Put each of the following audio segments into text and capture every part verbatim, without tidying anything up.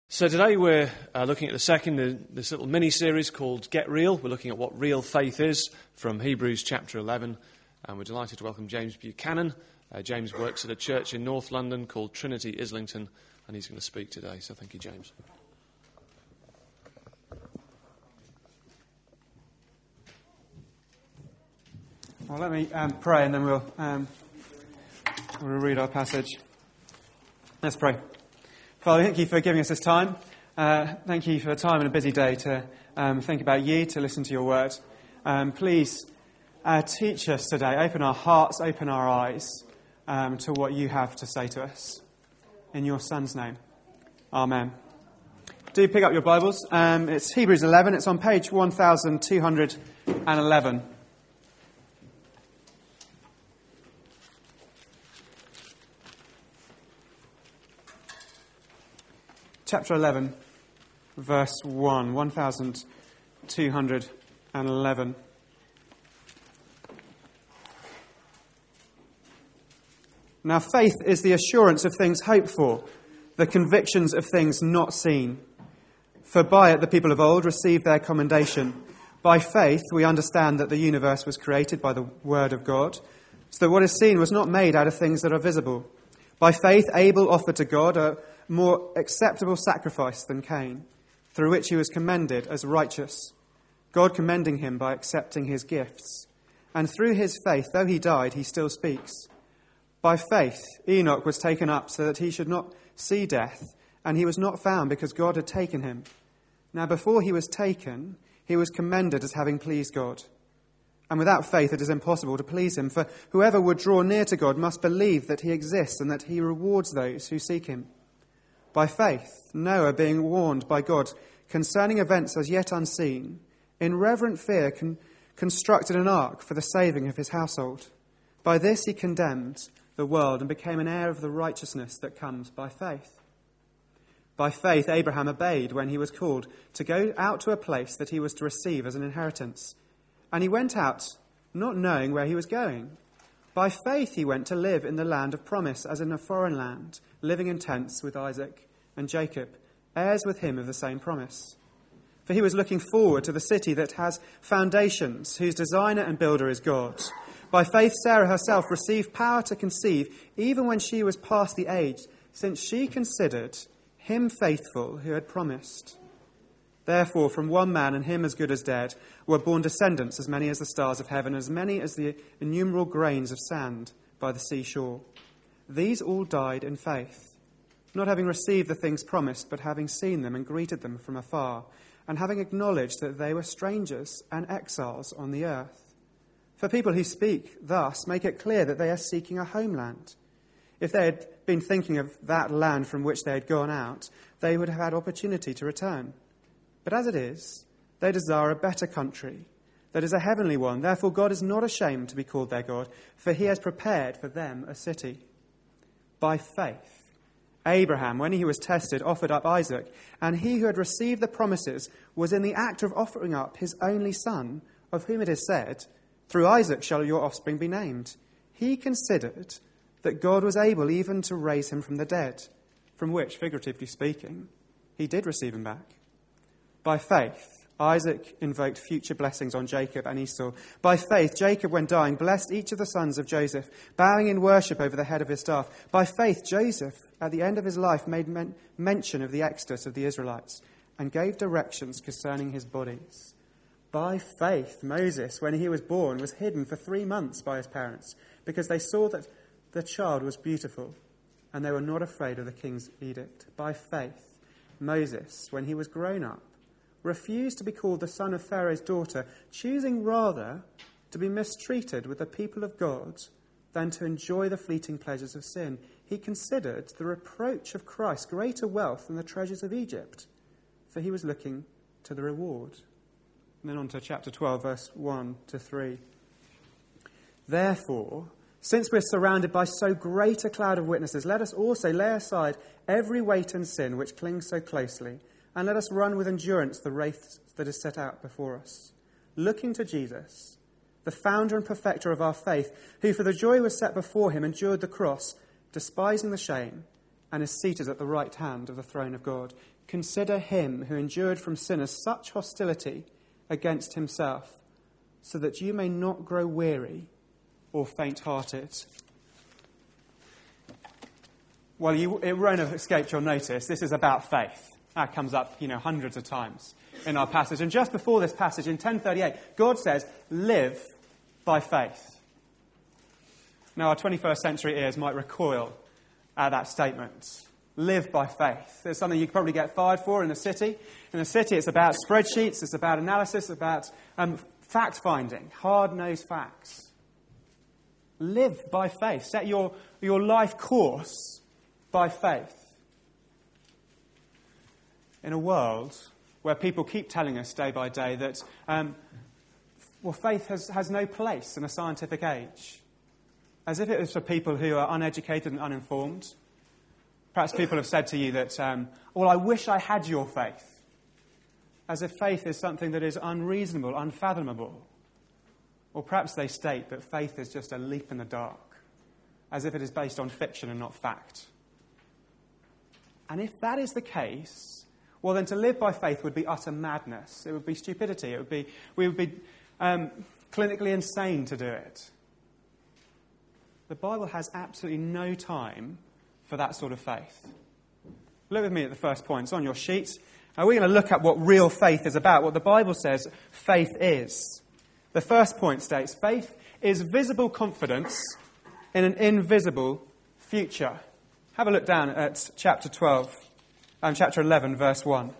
So today we're uh, looking at the second in this little mini-series called Get Real. We're looking at what real faith is from Hebrews chapter eleven. And we're delighted to welcome James Buchanan. Uh, James works at a church in North London called Trinity Islington, and he's going to speak today. So thank you, James. Well, let me um, pray and then we'll, um, we'll read our passage. Let's pray. Father, thank you for giving us this time. Uh, thank you for the time and a busy day to um, think about you, to listen to your word. Um, please uh, teach us today. Open our hearts, open our eyes um, to what you have to say to us. In your Son's name. Amen. Do pick up your Bibles. Um, it's Hebrews eleven. It's on page one thousand two hundred eleven. Chapter eleven, verse one, one thousand two hundred eleven. Now faith is the assurance of things hoped for, the convictions of things not seen. For by it the people of old received their commendation. By faith we understand that the universe was created by the word of God, so that what is seen was not made out of things that are visible. By faith Abel offered to God a more acceptable sacrifice than Cain, through which he was commended as righteous, God commending him by accepting his gifts. And through his faith, though he died, he still speaks. By faith, Enoch was taken up so that he should not see death, and he was not found because God had taken him. Now before he was taken, he was commended as having pleased God. And without faith it is impossible to please him, for whoever would draw near to God must believe that he exists and that he rewards those who seek him. By faith, Noah, being warned by God concerning events as yet unseen, in reverent fear con- constructed an ark for the saving of his household. By this he condemned the world and became an heir of the righteousness that comes by faith. By faith, Abraham obeyed when he was called to go out to a place that he was to receive as an inheritance. And he went out, not knowing where he was going. By faith he went to live in the land of promise, as in a foreign land, living in tents with Isaac and Jacob, heirs with him of the same promise. For he was looking forward to the city that has foundations, whose designer and builder is God. By faith Sarah herself received power to conceive, even when she was past the age, since she considered him faithful who had promised. Therefore, from one man, and him as good as dead, were born descendants as many as the stars of heaven, as many as the innumerable grains of sand by the seashore. These all died in faith, not having received the things promised, but having seen them and greeted them from afar, and having acknowledged that they were strangers and exiles on the earth. For people who speak thus make it clear that they are seeking a homeland. If they had been thinking of that land from which they had gone out, they would have had opportunity to return. But as it is, they desire a better country, that is a heavenly one. Therefore God is not ashamed to be called their God, for he has prepared for them a city. By faith, Abraham, when he was tested, offered up Isaac, and he who had received the promises was in the act of offering up his only son, of whom it is said, "Through Isaac shall your offspring be named." He considered that God was able even to raise him from the dead, from which, figuratively speaking, he did receive him back. By faith, Isaac invoked future blessings on Jacob and Esau. By faith, Jacob, when dying, blessed each of the sons of Joseph, bowing in worship over the head of his staff. By faith, Joseph, at the end of his life, made men- mention of the exodus of the Israelites and gave directions concerning his bodies. By faith, Moses, when he was born, was hidden for three months by his parents, because they saw that the child was beautiful, and they were not afraid of the king's edict. By faith, Moses, when he was grown up, refused to be called the son of Pharaoh's daughter, choosing rather to be mistreated with the people of God than to enjoy the fleeting pleasures of sin. He considered the reproach of Christ greater wealth than the treasures of Egypt, for he was looking to the reward. And then on to chapter twelve, verse one to three. Therefore, since we're surrounded by so great a cloud of witnesses, let us also lay aside every weight and sin which clings so closely, and let us run with endurance the race that is set out before us, looking to Jesus, the founder and perfecter of our faith, who for the joy was set before him endured the cross, despising the shame, and is seated at the right hand of the throne of God. consider him who endured from sinners such hostility against himself, so that you may not grow weary or faint-hearted. Well, you, it won't have escaped your notice. This is about faith. That comes up, you know, hundreds of times in our passage. And just before this passage, in ten thirty-eight, God says, live by faith. Now, our twenty-first century ears might recoil at that statement. Live by faith. There's something you could probably get fired for in the city. In the city, it's about spreadsheets, it's about analysis, it's about um, fact-finding, hard-nosed facts. Live by faith. Set your, your life course by faith. In a world where people keep telling us day by day that, um, well, faith has, has no place in a scientific age. As if it was for people who are uneducated and uninformed. Perhaps people have said to you that, um, well, I wish I had your faith. As if faith is something that is unreasonable, unfathomable. Or perhaps they state that faith is just a leap in the dark. As if it is based on fiction and not fact. And if that is the case, well, then to live by faith would be utter madness. It would be stupidity. It would be, we would be um, clinically insane to do it. The Bible has absolutely no time for that sort of faith. Look with me at the first point. It's on your sheet. Now we're going to look at what real faith is about, what the Bible says faith is. The first point states, faith is visible confidence in an invisible future. Have a look down at chapter twelve, um, chapter eleven, verse one.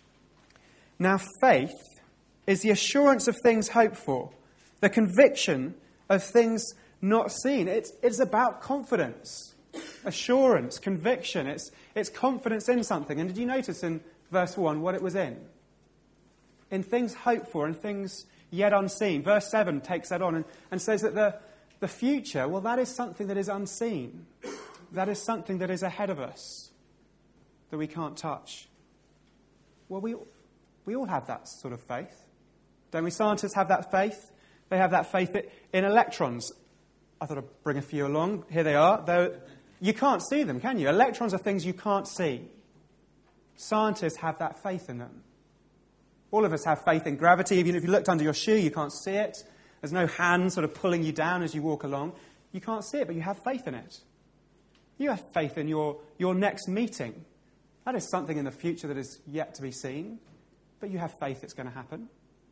Now faith is the assurance of things hoped for, the conviction of things not seen. It's, it's about confidence, assurance, conviction. It's, it's confidence in something. And did you notice in verse one what it was in? In things hoped for and things yet unseen. Verse seven takes that on and, and says that the, the future, well, that is something that is unseen. That is something that is ahead of us, that we can't touch. Well, we, we all have that sort of faith. Don't we? Scientists have that faith. They have that faith in electrons. I thought I'd bring a few along. Here they are. Though you can't see them, can you? Electrons are things you can't see. Scientists have that faith in them. All of us have faith in gravity. Even if you looked under your shoe, you can't see it. There's no hand sort of pulling you down as you walk along. You can't see it, but you have faith in it. You have faith in your, your next meeting. That is something in the future that is yet to be seen, but you have faith it's going to happen.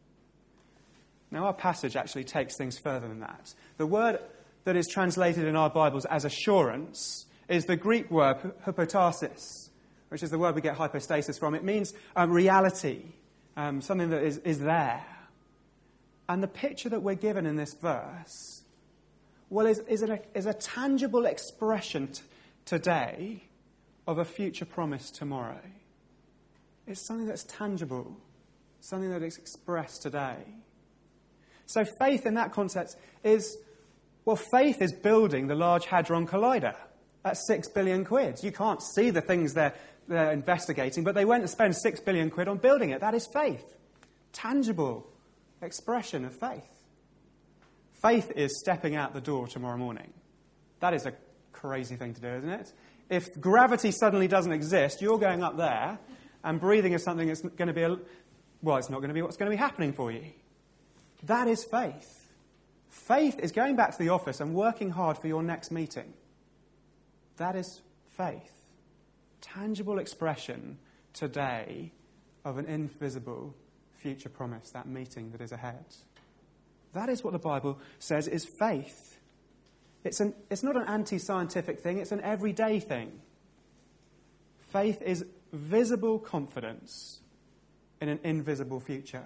Now, our passage actually takes things further than that. The word that is translated in our Bibles as assurance is the Greek word hypostasis, which is the word we get hypostasis from. It means um, reality, um, something that is, is there. And the picture that we're given in this verse, well, is, is, an, is a tangible expression t- today of a future promise tomorrow. It's something that's tangible, something that is expressed today. So faith in that context is, well, faith is building the Large Hadron Collider at six billion quid. You can't see the things they're, they're investigating, but they went to spend six billion quid on building it. That is faith. Tangible expression of faith. Faith is stepping out the door tomorrow morning. That is a crazy thing to do, isn't it? If gravity suddenly doesn't exist, you're going up there and breathing is something that's going to be, a, well, it's not going to be what's going to be happening for you. That is faith. Faith is going back to the office and working hard for your next meeting. That is faith. Tangible expression today of an invisible future promise, that meeting that is ahead. That is what the Bible says is faith. It's, an, it's not an anti-scientific thing, it's an everyday thing. Faith is visible confidence in an invisible future.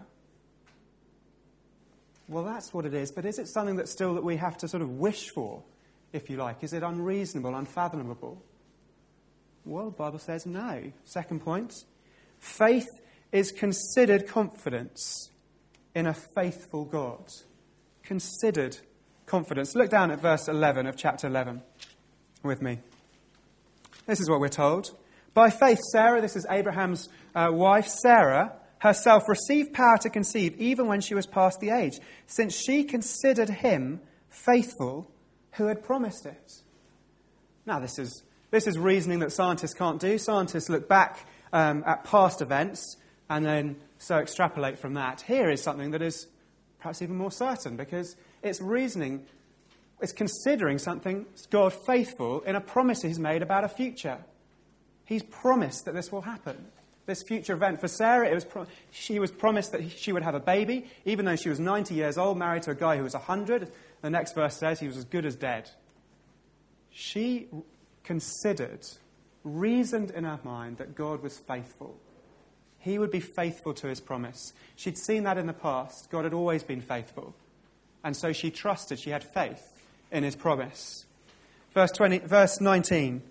Well, that's what it is, but is it something that's still that we have to sort of wish for, if you like? Is it unreasonable, unfathomable? Well, the Bible says no. Second point, faith is considered confidence in a faithful God. Considered confidence. Look down at verse eleven of chapter eleven with me. This is what we're told. By faith, Sarah, this is Abraham's uh, wife, Sarah, herself received power to conceive even when she was past the age, since she considered him faithful who had promised it. Now, this is, this is reasoning that scientists can't do. Scientists look back um, at past events and then so extrapolate from that. Here is something that is perhaps even more certain, because it's reasoning, it's considering something, God faithful in a promise he's made about a future. He's promised that this will happen. This future event. For Sarah, it was pro- she was promised that she would have a baby, even though she was ninety years old, married to a guy who was one hundred. The next verse says he was as good as dead. She considered, reasoned in her mind that God was faithful. He would be faithful to his promise. She'd seen that in the past. God had always been faithful. And so she trusted, she had faith in his promise. Verse twenty, verse nineteen.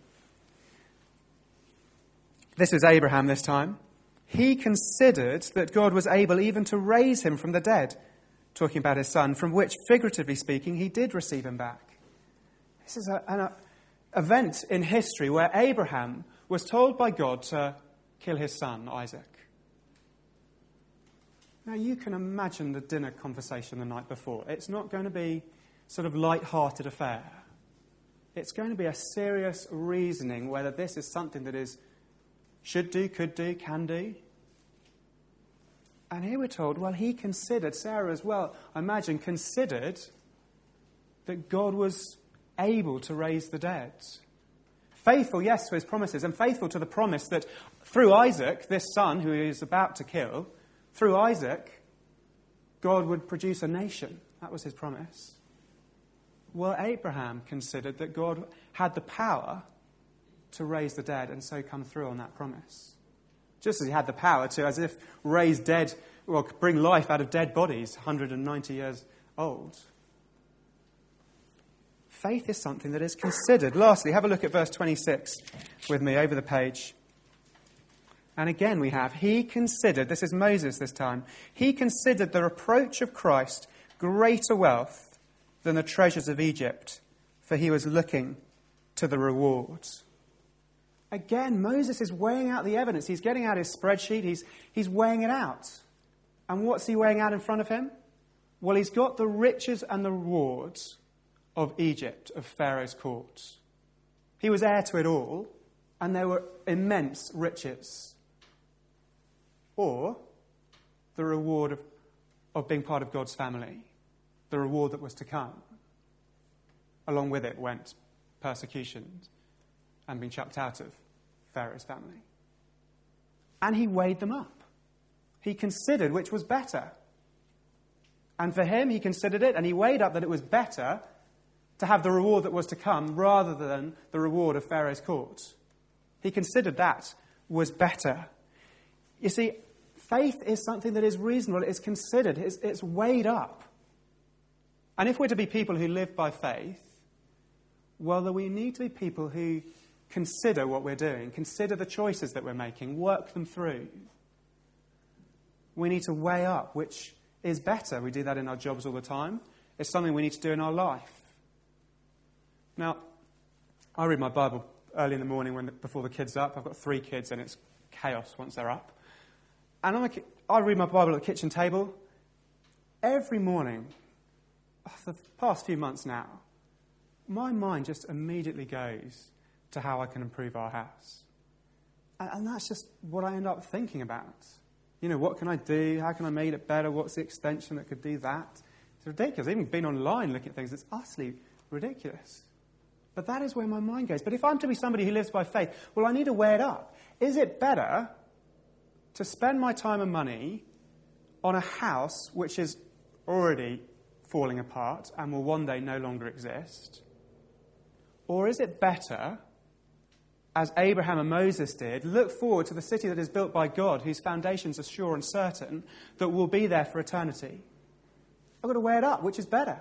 This is Abraham this time. He considered that God was able even to raise him from the dead, talking about his son, from which, figuratively speaking, he did receive him back. This is a, an a, event in history where Abraham was told by God to kill his son, Isaac. Now, you can imagine the dinner conversation the night before. It's not going to be sort of light-hearted affair. It's going to be a serious reasoning whether this is something that is should do, could do, can do. And here we're told, well, he considered, Sarah as well, I imagine, considered that God was able to raise the dead. Faithful, yes, to his promises, and faithful to the promise that through Isaac, this son who he is about to kill, through Isaac, God would produce a nation. That was his promise. Well, Abraham considered that God had the power to raise the dead and so come through on that promise. Just as he had the power to, as if raise dead, well, bring life out of dead bodies, one hundred ninety years old. Faith is something that is considered. Lastly, have a look at verse twenty-six with me over the page. And again we have, he considered, this is Moses this time, he considered the reproach of Christ greater wealth than the treasures of Egypt, for he was looking to the rewards. Again, Moses is weighing out the evidence. He's getting out his spreadsheet. He's, he's weighing it out. And what's he weighing out in front of him? Well, he's got the riches and the rewards of Egypt, of Pharaoh's court. He was heir to it all, and there were immense riches. Or the reward of, of being part of God's family, the reward that was to come. Along with it went persecution and being chucked out of Pharaoh's family. And he weighed them up. He considered which was better. And for him, he considered it, and he weighed up that it was better to have the reward that was to come rather than the reward of Pharaoh's court. He considered that was better. You see, faith is something that is reasonable, it's considered, it's, it's weighed up. And if we're to be people who live by faith, well, then we need to be people who consider what we're doing, consider the choices that we're making, work them through. We need to weigh up which is better. We do that in our jobs all the time. It's something we need to do in our life. Now, I read my Bible early in the morning when before the kids are up. I've got three kids and it's chaos once they're up. And I'm a, I read my Bible at the kitchen table every morning for the past few months now. My mind just immediately goes to how I can improve our house. And, and that's just what I end up thinking about. You know, what can I do? How can I make it better? What's the extension that could do that? It's ridiculous. I've even been online looking at things. It's utterly ridiculous. But that is where my mind goes. But if I'm to be somebody who lives by faith, well, I need to weigh it up. Is it better to spend my time and money on a house which is already falling apart and will one day no longer exist? Or is it better, as Abraham and Moses did, look forward to the city that is built by God, whose foundations are sure and certain, that will be there for eternity? I've got to weigh it up. Which is better?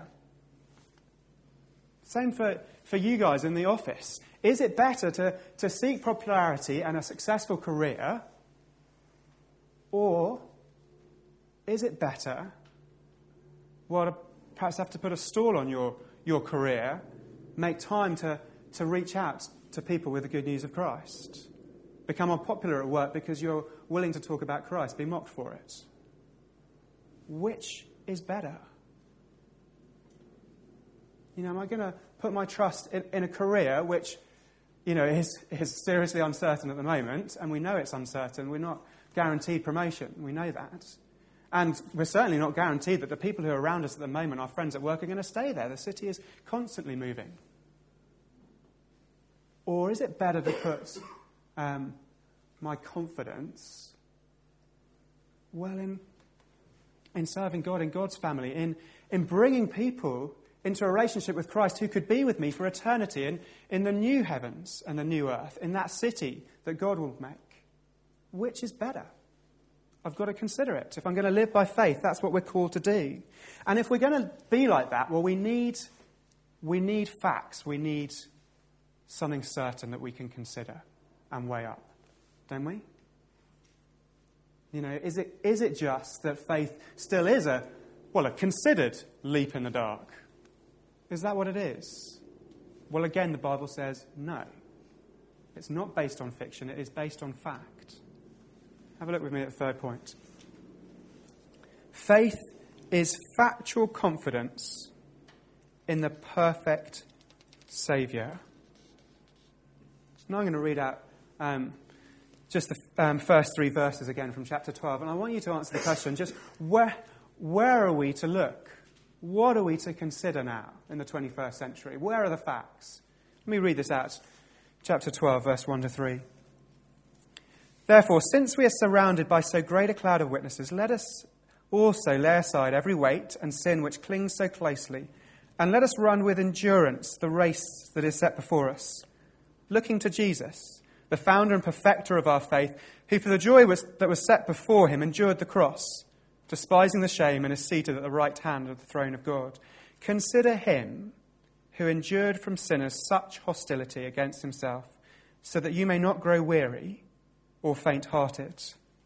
Same for, for you guys in the office. Is it better to, to seek popularity and a successful career? Or is it better, well, to perhaps have to put a stall on your, your career, make time to, to reach out to people with the good news of Christ? Become more popular at work because you're willing to talk about Christ, be mocked for it. Which is better? You know, am I going to put my trust in, in a career which you know, is, is seriously uncertain at the moment, and we know it's uncertain. We're not guaranteed promotion. We know that. And we're certainly not guaranteed that the people who are around us at the moment, our friends at work, are going to stay there. The city is constantly moving. Or is it better to put um, my confidence, well, in, in serving God, in God's family, in, in bringing people into a relationship with Christ who could be with me for eternity in, in the new heavens and the new earth, in that city that God will make? Which is better? I've got to consider it. If I'm going to live by faith, that's what we're called to do. And if we're going to be like that, well, we need, we need facts. We need something certain that we can consider and weigh up, don't we? You know, is it is it just that faith still is a, well, a considered leap in the dark? Is that what it is? Well, again, the Bible says no. It's not based on fiction. It is based on fact. Have a look with me at the third point. Faith is factual confidence in the perfect Saviour. Now I'm going to read out um, just the um, first three verses again from chapter twelve. And I want you to answer the question, just where, where are we to look? What are we to consider now in the twenty-first century? Where are the facts? Let me read this out. Chapter twelve, verse one to three. Therefore, since we are surrounded by so great a cloud of witnesses, let us also lay aside every weight and sin which clings so closely, and let us run with endurance the race that is set before us, looking to Jesus, the founder and perfecter of our faith, who for the joy was, that was set before him endured the cross, despising the shame, and is seated at the right hand of the throne of God. Consider him who endured from sinners such hostility against himself, so that you may not grow weary or faint-hearted.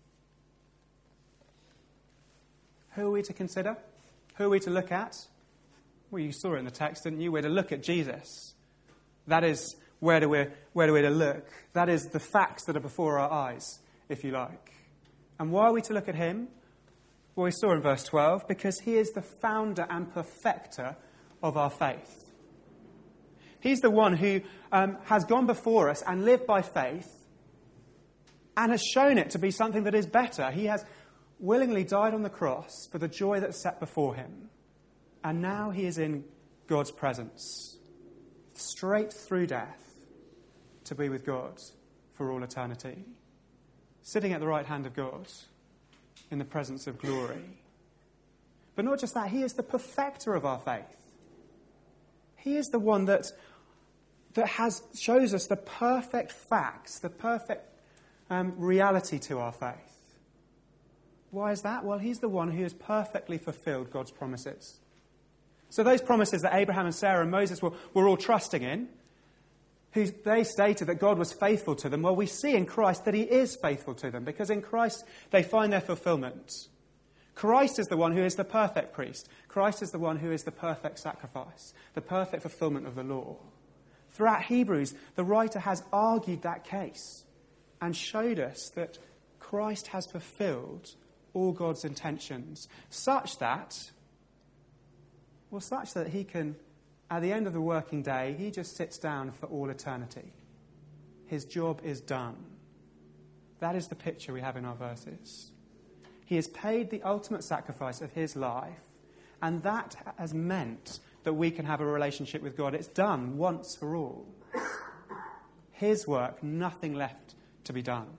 Who are we to consider? Who are we to look at? Well, you saw it in the text, didn't you? We're to look at Jesus. That is where do we where do we to look? That is the facts that are before our eyes, if you like. And why are we to look at him? Well, we saw in verse twelve, because he is the founder and perfecter of our faith. He's the one who um, has gone before us and lived by faith and has shown it to be something that is better. He has willingly died on the cross for the joy that's set before him. And now he is in God's presence, straight through death, to be with God for all eternity, sitting at the right hand of God in the presence of glory. But not just that, he is the perfecter of our faith. He is the one that, that has shows us the perfect facts, the perfect um, reality to our faith. Why is that? Well, he's the one who has perfectly fulfilled God's promises. So those promises that Abraham and Sarah and Moses were, were all trusting in, who they stated that God was faithful to them, well, we see in Christ that he is faithful to them, because in Christ they find their fulfillment. Christ is the one who is the perfect priest. Christ is the one who is the perfect sacrifice, the perfect fulfillment of the law. Throughout Hebrews, the writer has argued that case and showed us that Christ has fulfilled all God's intentions, such that, well, such that he can, at the end of the working day, he just sits down for all eternity. His job is done. That is the picture we have in our verses. He has paid the ultimate sacrifice of his life, and that has meant that we can have a relationship with God. It's done once for all. His work, nothing left to be done.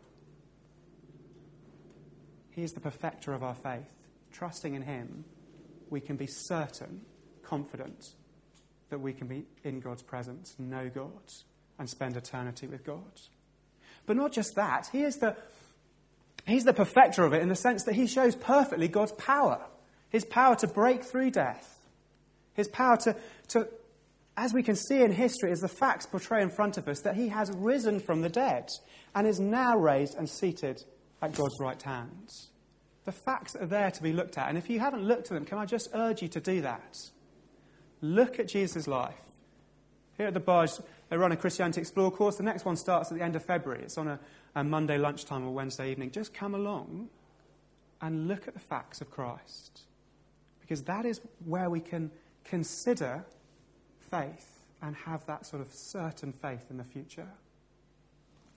He is the perfecter of our faith. Trusting in him, we can be certain, confident, that we can be in God's presence, know God, and spend eternity with God. But not just that, he is the, he's the perfecter of it in the sense that he shows perfectly God's power. His power to break through death. His power to, to, as we can see in history, as the facts portray in front of us, that he has risen from the dead and is now raised and seated at God's right hand. The facts are there to be looked at. And if you haven't looked at them, can I just urge you to do that? Look at Jesus' life. Here at the Barge, they run a Christianity Explorer course. The next one starts at the end of February. It's on a, a Monday lunchtime or Wednesday evening. Just come along and look at the facts of Christ. Because that is where we can consider faith and have that sort of certain faith in the future.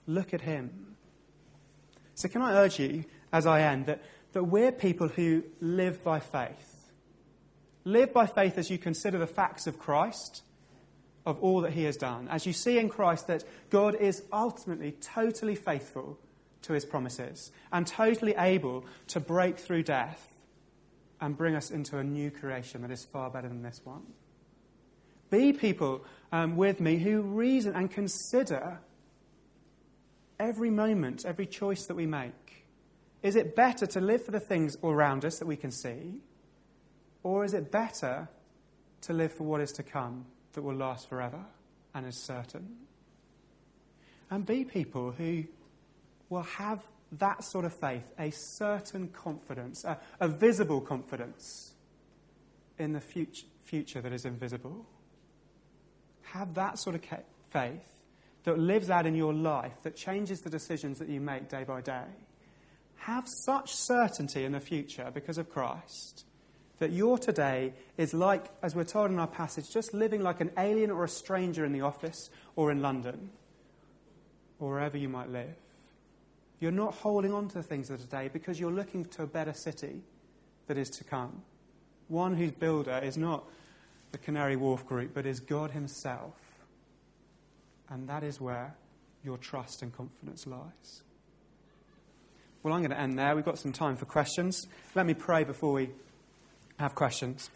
Look at him. So can I urge you, as I end, that, that we're people who live by faith. Live by faith as you consider the facts of Christ, of all that he has done. As you see in Christ that God is ultimately totally faithful to his promises and totally able to break through death and bring us into a new creation that is far better than this one. Be people um, with me who reason and consider every moment, every choice that we make. Is it better to live for the things around us that we can see? Or is it better to live for what is to come that will last forever and is certain? And be people who will have that sort of faith, a certain confidence, a, a visible confidence in the future, future that is invisible. Have that sort of faith that lives out in your life, that changes the decisions that you make day by day. Have such certainty in the future because of Christ that your today is like, as we're told in our passage, just living like an alien or a stranger in the office or in London or wherever you might live. You're not holding on to the things of today because you're looking to a better city that is to come. One whose builder is not the Canary Wharf Group, but is God himself. And that is where your trust and confidence lies. Well, I'm going to end there. We've got some time for questions. Let me pray before we have questions.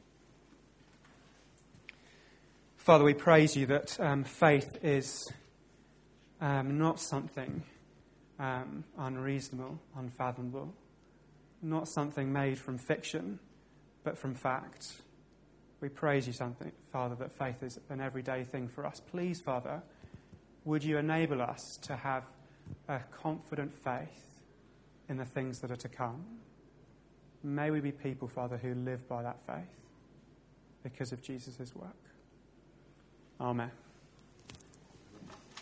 Father, we praise you that um, faith is um, not something um, unreasonable, unfathomable, not something made from fiction, but from fact. We praise you, something, Father, that faith is an everyday thing for us. Please, Father, would you enable us to have a confident faith in the things that are to come? May we be people, Father, who live by that faith because of Jesus' work. Amen.